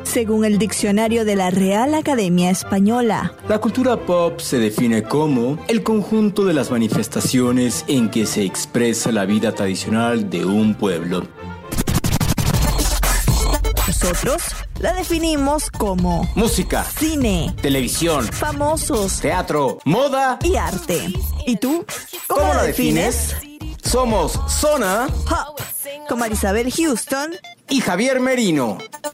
según el diccionario de la Real Academia Española. La cultura pop se define como el conjunto de las manifestaciones en que se expresa la vida tradicional de un pueblo. Nosotros la definimos como música, cine, televisión, famosos, teatro, moda y arte. ¿Y tú? ¿Cómo la defines? Somos Zona Pop, con Marisabel Houston y Javier Merino.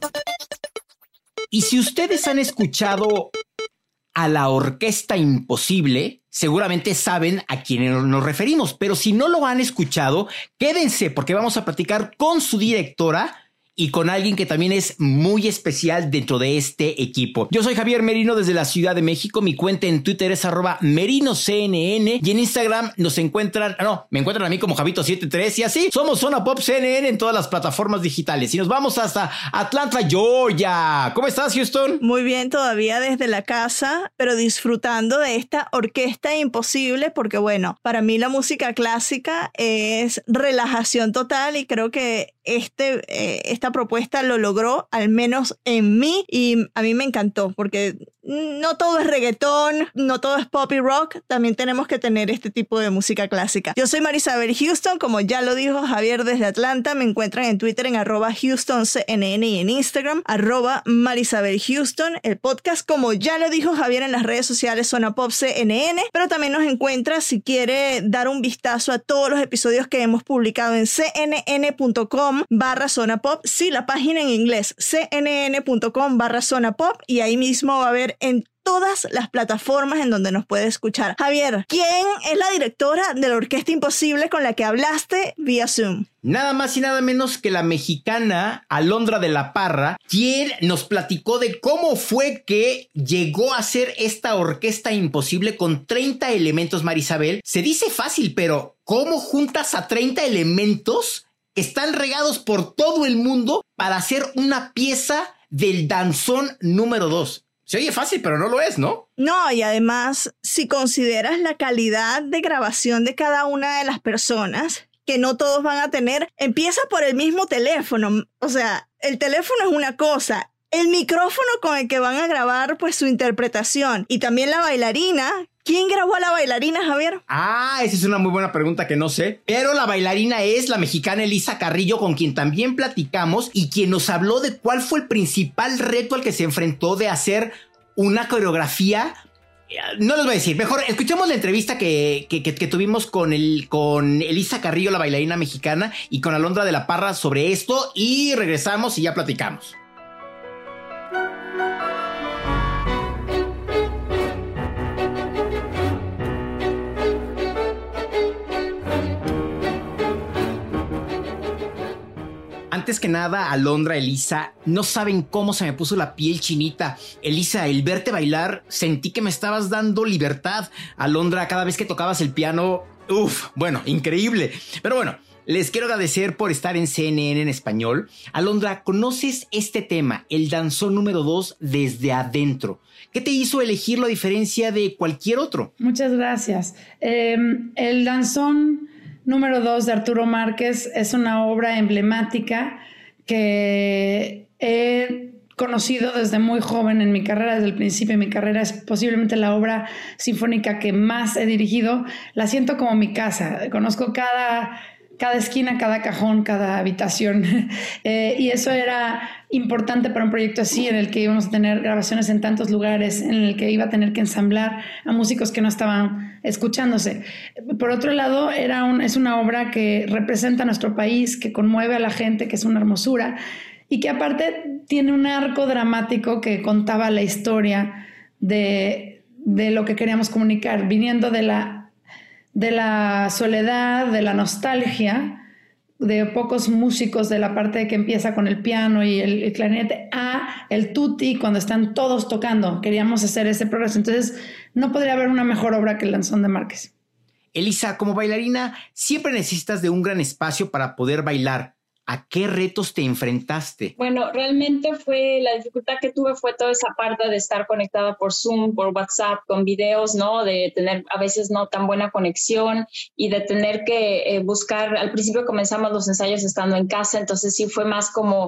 Y si ustedes han escuchado a la Orquesta Imposible, seguramente saben a quién nos referimos. Pero si no lo han escuchado, quédense porque vamos a platicar con su directora y con alguien que también es muy especial dentro de este equipo. Yo soy Javier Merino desde la Ciudad de México. Mi cuenta en Twitter es @MerinoCNN y en Instagram me encuentran a mí como Javito73 y así somos Zona Pop CNN en todas las plataformas digitales. Y nos vamos hasta Atlanta, Georgia. ¿Cómo estás, Houston? Muy bien, todavía desde la casa, pero disfrutando de esta Orquesta Imposible porque bueno, para mí la música clásica es relajación total y creo que esta propuesta lo logró, al menos en mí, y a mí me encantó porque no todo es reggaetón, no todo es pop y rock, también tenemos que tener este tipo de música clásica. Yo soy Marisabel Houston, como ya lo dijo Javier desde Atlanta. Me encuentran en Twitter en @HoustonCNN y en Instagram @MarisabelHouston. El podcast, como ya lo dijo Javier, en las redes sociales Zona Pop CNN, pero también nos encuentra si quiere dar un vistazo a todos los episodios que hemos publicado en cnn.com/zonapop. Sí, la página en inglés, cnn.com/zonapop, y ahí mismo va a haber en todas las plataformas en donde nos puede escuchar. Javier, ¿quién es la directora de la Orquesta Imposible con la que hablaste vía Zoom? Nada más y nada menos que la mexicana Alondra de la Parra, quien nos platicó de cómo fue que llegó a ser esta Orquesta Imposible con 30 elementos, Marisabel. Se dice fácil, pero ¿cómo juntas a 30 elementos que están regados por todo el mundo para hacer una pieza del danzón número 2? Se oye fácil, pero no lo es, ¿no? No, y además, si consideras la calidad de grabación de cada una de las personas, que no todos van a tener, empieza por el mismo teléfono. O sea, el teléfono es una cosa, el micrófono con el que van a grabar pues su interpretación, y también la bailarina. ¿Quién grabó a la bailarina, Javier? Esa es una muy buena pregunta que no sé. Pero la bailarina es la mexicana Elisa Carrillo, con quien también platicamos y quien nos habló de cuál fue el principal reto al que se enfrentó de hacer una coreografía. No les voy a decir. Mejor escuchemos la entrevista que tuvimos con Elisa Carrillo, la bailarina mexicana, y con Alondra de la Parra sobre esto, y regresamos y ya platicamos. Antes que nada, Alondra, Elisa, no saben cómo se me puso la piel chinita. Elisa, el verte bailar, sentí que me estabas dando libertad. Alondra, cada vez que tocabas el piano, bueno, increíble. Pero bueno, les quiero agradecer por estar en CNN en español. Alondra, ¿conoces este tema, el danzón número 2, desde adentro? ¿Qué te hizo elegirlo a diferencia de cualquier otro? Muchas gracias. El danzón número 2 de Arturo Márquez es una obra emblemática que he conocido desde muy joven en mi carrera, desde el principio de mi carrera. Es posiblemente la obra sinfónica que más he dirigido. La siento como mi casa. Conozco cada esquina, cada cajón, cada habitación. Y eso era importante para un proyecto así, en el que íbamos a tener grabaciones en tantos lugares, en el que iba a tener que ensamblar a músicos que no estaban escuchándose. Por otro lado, es una obra que representa a nuestro país, que conmueve a la gente, que es una hermosura, y que aparte tiene un arco dramático que contaba la historia de lo que queríamos comunicar, viniendo de la soledad, de la nostalgia, de pocos músicos, de la parte que empieza con el piano y el clarinete, a el tutti cuando están todos tocando. Queríamos hacer ese progreso. Entonces, no podría haber una mejor obra que el danzón de Márquez. Elisa, como bailarina, siempre necesitas de un gran espacio para poder bailar. ¿A qué retos te enfrentaste? Bueno, realmente la dificultad que tuve fue toda esa parte de estar conectada por Zoom, por WhatsApp, con videos, ¿no? De tener a veces no tan buena conexión y de tener que buscar. Al principio comenzamos los ensayos estando en casa, entonces sí fue más como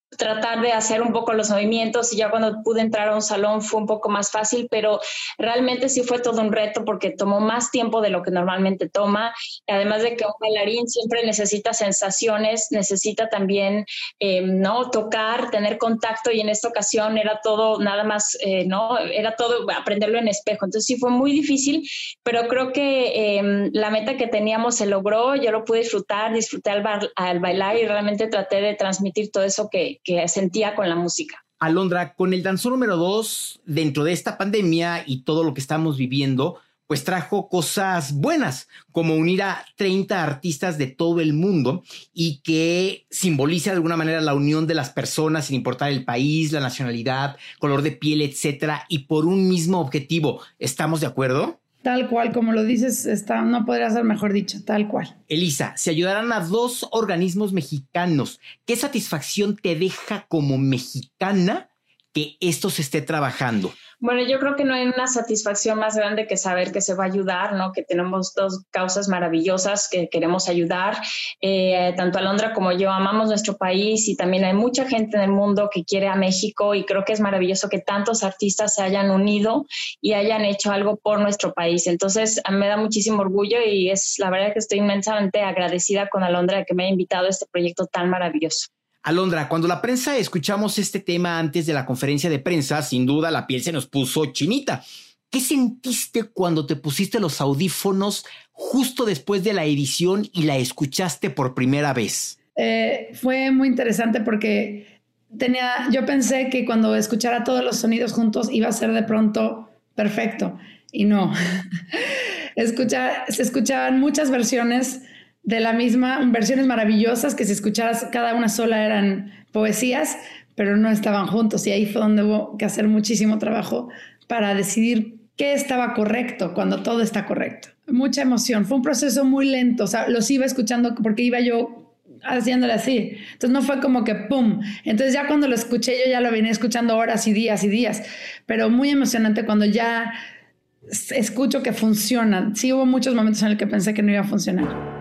tratar de hacer un poco los movimientos, y ya cuando pude entrar a un salón fue un poco más fácil, pero realmente sí fue todo un reto porque tomó más tiempo de lo que normalmente toma. Además de que un bailarín siempre necesita sensaciones, necesita también ¿no? tocar, tener contacto, y en esta ocasión era todo nada más, ¿no? Era todo aprenderlo en espejo. Entonces sí fue muy difícil, pero creo que la meta que teníamos se logró. Yo lo pude disfruté al bailar, y realmente traté de transmitir todo eso que sentía con la música. Alondra, con el danzón número 2, dentro de esta pandemia y todo lo que estamos viviendo, pues trajo cosas buenas, como unir a 30 artistas de todo el mundo y que simboliza de alguna manera la unión de las personas sin importar el país, la nacionalidad, color de piel, etcétera, y por un mismo objetivo. ¿Estamos de acuerdo? Tal cual, como lo dices, no podría ser mejor dicho, tal cual. Elisa, si ayudaran a 2 organismos mexicanos, ¿qué satisfacción te deja como mexicana que esto se esté trabajando? Bueno, yo creo que no hay una satisfacción más grande que saber que se va a ayudar, ¿no? Que tenemos 2 causas maravillosas que queremos ayudar. Tanto Alondra como yo amamos nuestro país, y también hay mucha gente en el mundo que quiere a México, y creo que es maravilloso que tantos artistas se hayan unido y hayan hecho algo por nuestro país. Entonces, me da muchísimo orgullo, y es la verdad que estoy inmensamente agradecida con Alondra de que me haya invitado a este proyecto tan maravilloso. Alondra, cuando la prensa escuchamos este tema antes de la conferencia de prensa, sin duda la piel se nos puso chinita. ¿Qué sentiste cuando te pusiste los audífonos justo después de la edición y la escuchaste por primera vez? Fue muy interesante porque yo pensé que cuando escuchara todos los sonidos juntos iba a ser de pronto perfecto, y no. Se escuchaban muchas versiones de la misma, versiones maravillosas que si escucharas cada una sola eran poesías, pero no estaban juntos, y ahí fue donde hubo que hacer muchísimo trabajo para decidir qué estaba correcto cuando todo está correcto. Mucha emoción, fue un proceso muy lento, o sea, los iba escuchando porque iba yo haciéndole así, entonces no fue como que ¡pum! Entonces ya cuando lo escuché, yo ya lo venía escuchando horas y días, pero muy emocionante cuando ya escucho que funciona. Sí hubo muchos momentos en los que pensé que no iba a funcionar.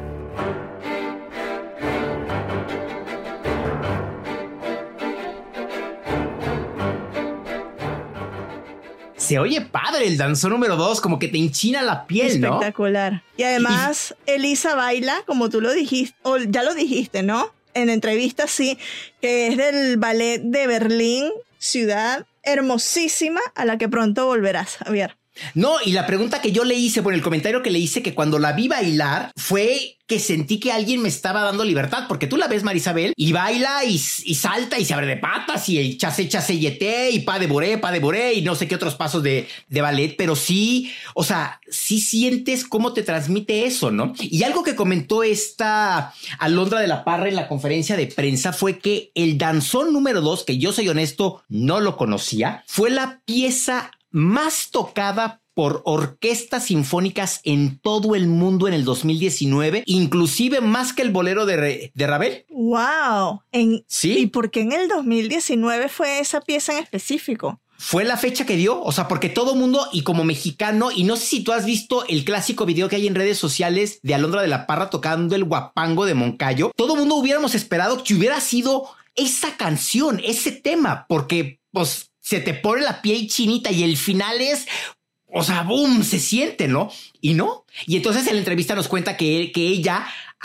Se oye padre el danzón número 2, como que te enchina la piel, ¿no? Espectacular. Y además, Elisa baila, como tú lo dijiste, o ya lo dijiste, ¿no? En entrevista, sí, que es del ballet de Berlín, ciudad hermosísima a la que pronto volverás, Javier. No, y la pregunta que yo le hice, bueno, el comentario que le hice, que cuando la vi bailar fue que sentí que alguien me estaba dando libertad, porque tú la ves, Marisabel, y baila y salta y se abre de patas y el chase yeté y pas de bourrée y no sé qué otros pasos de ballet, pero sí, o sea, sí sientes cómo te transmite eso, ¿no? Y algo que comentó esta Alondra de la Parra en la conferencia de prensa fue que el danzón número 2, que yo soy honesto, no lo conocía, fue la pieza más tocada por orquestas sinfónicas en todo el mundo en el 2019, inclusive más que el bolero de Ravel. ¡Wow! ¿Sí? ¿Y por qué en el 2019 fue esa pieza en específico? Fue la fecha que dio, o sea, porque todo mundo, y como mexicano, y no sé si tú has visto el clásico video que hay en redes sociales de Alondra de la Parra tocando el Huapango de Moncayo, todo mundo hubiéramos esperado que hubiera sido esa canción, ese tema, porque pues se te pone la piel chinita y el final es, o sea, boom, se siente, ¿no? Y no. Y entonces en la entrevista nos cuenta que ella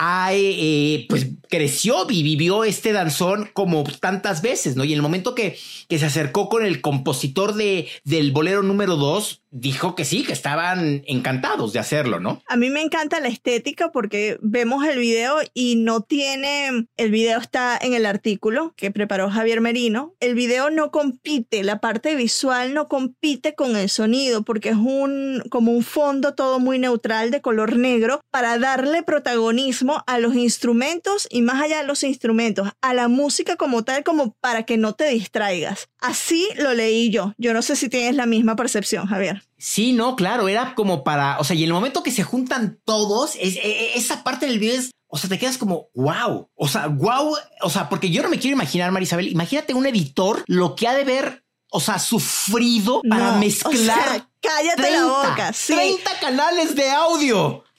pues creció y vivió este danzón como tantas veces, ¿no? Y en el momento que se acercó con el compositor del bolero número 2, dijo que sí, que estaban encantados de hacerlo, ¿no? A mí me encanta la estética porque vemos el video y el video está en el artículo que preparó Javier Merino. El video no compite, la parte visual no compite con el sonido porque es como un fondo todo muy neutral de color negro para darle protagonismo a los instrumentos y más allá de los instrumentos, a la música como tal, como para que no te distraigas. Así lo leí yo. Yo no sé si tienes la misma percepción, Javier. Sí, no, claro, era como para, o sea, y en el momento que se juntan todos, esa parte del video es, o sea, te quedas como, wow, o sea, porque yo no me quiero imaginar, Marisabel, imagínate un editor, lo que ha de ver, o sea, sufrido para mezclar. O sea, cállate 30, la boca. Sí. 30 canales de audio.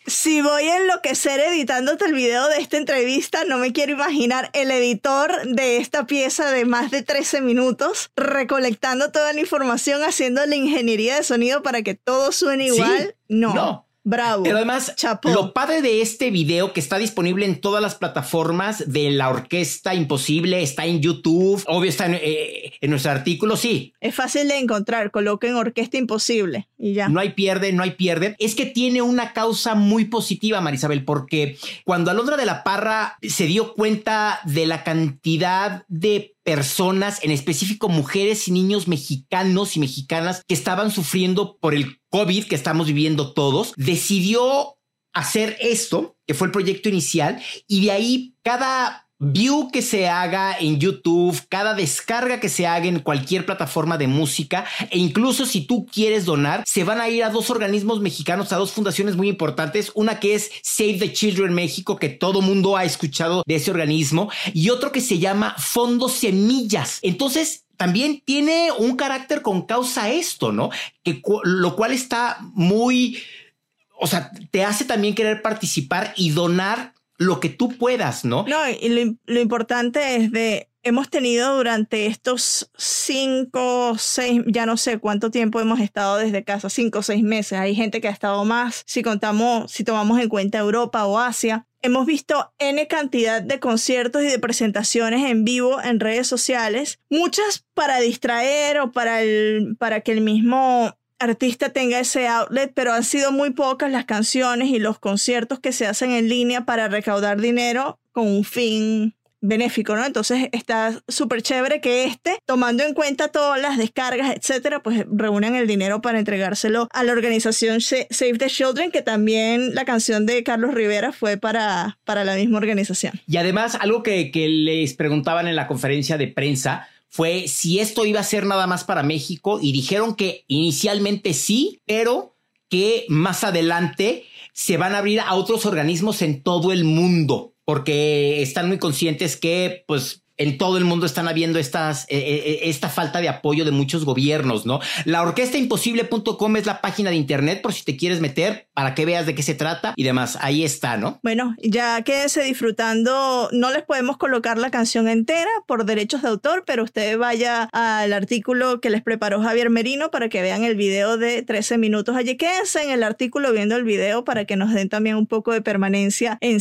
Si voy a enloquecer editándote el video de esta entrevista, no me quiero imaginar el editor de esta pieza de más de 13 minutos recolectando toda la información, haciendo la ingeniería de sonido para que todo suene igual. Sí, no. Bravo. Pero además, Chapó. Lo padre de este video, que está disponible en todas las plataformas de La Orquesta Imposible, está en YouTube, obvio está en nuestro artículo, sí. Es fácil de encontrar, coloquen Orquesta Imposible y ya. No hay pierde. Es que tiene una causa muy positiva, Marisabel, porque cuando Alondra de la Parra se dio cuenta de la cantidad de personas, en específico mujeres y niños mexicanos y mexicanas que estaban sufriendo por el COVID que estamos viviendo todos, decidió hacer esto, que fue el proyecto inicial, y de ahí cada view que se haga en YouTube, cada descarga que se haga en cualquier plataforma de música, e incluso si tú quieres donar, se van a ir a 2 organismos mexicanos, a 2 fundaciones muy importantes, una que es Save the Children México, que todo mundo ha escuchado de ese organismo, y otro que se llama Fondo Semillas. Entonces, también tiene un carácter con causa esto, ¿no? Lo cual está muy... O sea, te hace también querer participar y donar lo que tú puedas, ¿no? No, y lo importante es hemos tenido durante estos 5, 6, ya no sé cuánto tiempo hemos estado desde casa, 5 o 6 meses. Hay gente que ha estado más, si tomamos en cuenta Europa o Asia. Hemos visto N cantidad de conciertos y de presentaciones en vivo en redes sociales, muchas para distraer o para que el mismo artista tenga ese outlet, pero han sido muy pocas las canciones y los conciertos que se hacen en línea para recaudar dinero con un fin benéfico, ¿no? Entonces está súper chévere que tomando en cuenta todas las descargas, etcétera, pues reúnan el dinero para entregárselo a la organización Save the Children, que también la canción de Carlos Rivera fue para la misma organización. Y además, algo que les preguntaban en la conferencia de prensa fue si esto iba a ser nada más para México, y dijeron que inicialmente sí, pero que más adelante se van a abrir a otros organismos en todo el mundo, porque están muy conscientes que pues en todo el mundo están habiendo esta falta de apoyo de muchos gobiernos, ¿no? Laorquestaimposible.com es la página de internet por si te quieres meter para que veas de qué se trata y demás. Ahí está, ¿no? Bueno, ya quédense disfrutando. No les podemos colocar la canción entera por derechos de autor, pero usted vaya al artículo que les preparó Javier Merino para que vean el video de 13 minutos. Allí quédense en el artículo viendo el video para que nos den también un poco de permanencia en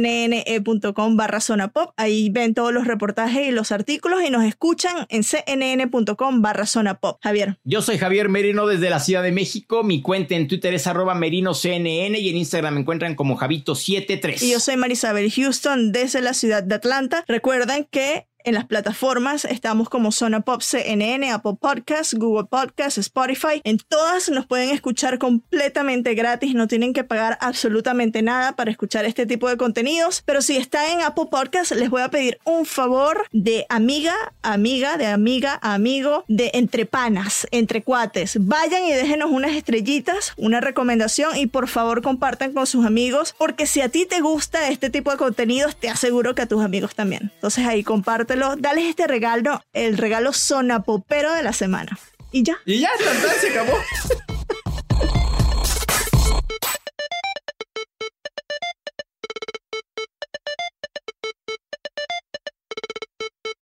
cnne.com/zonapop. Ahí ven todos los reportajes y los artículos y nos escuchan en cnn.com/zonapop. Javier. Yo soy Javier Merino desde la Ciudad de México. Mi cuenta en Twitter es @merinocnn y en Instagram me encuentran como Javito73. Y yo soy Marisabel Houston desde la ciudad de Atlanta. Recuerden que en las plataformas estamos como Zona Pop CNN, Apple Podcasts, Google Podcasts, Spotify. En todas nos pueden escuchar completamente gratis. No tienen que pagar absolutamente nada para escuchar este tipo de contenidos. Pero si está en Apple Podcasts, les voy a pedir un favor de amigo, de entre panas, entre cuates. Vayan y déjenos unas estrellitas, una recomendación y por favor compartan con sus amigos. Porque si a ti te gusta este tipo de contenidos, te aseguro que a tus amigos también. Entonces ahí compártelo. Dales este regalo, el regalo zonapopero de la semana. Y ya. Y ya, se acabó.